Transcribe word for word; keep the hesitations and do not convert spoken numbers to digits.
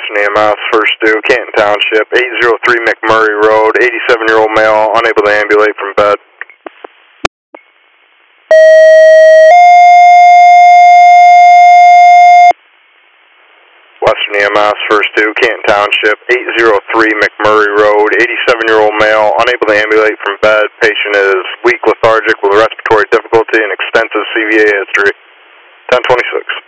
Western E M S, first due, Canton Township, eight oh three McMurray Road, eighty-seven-year-old male, unable to ambulate from bed. Western E M S, first due, Canton Township, eight oh three McMurray Road, eighty-seven-year-old male, unable to ambulate from bed. Patient is weak, lethargic with respiratory difficulty and extensive C V A history. ten twenty-six.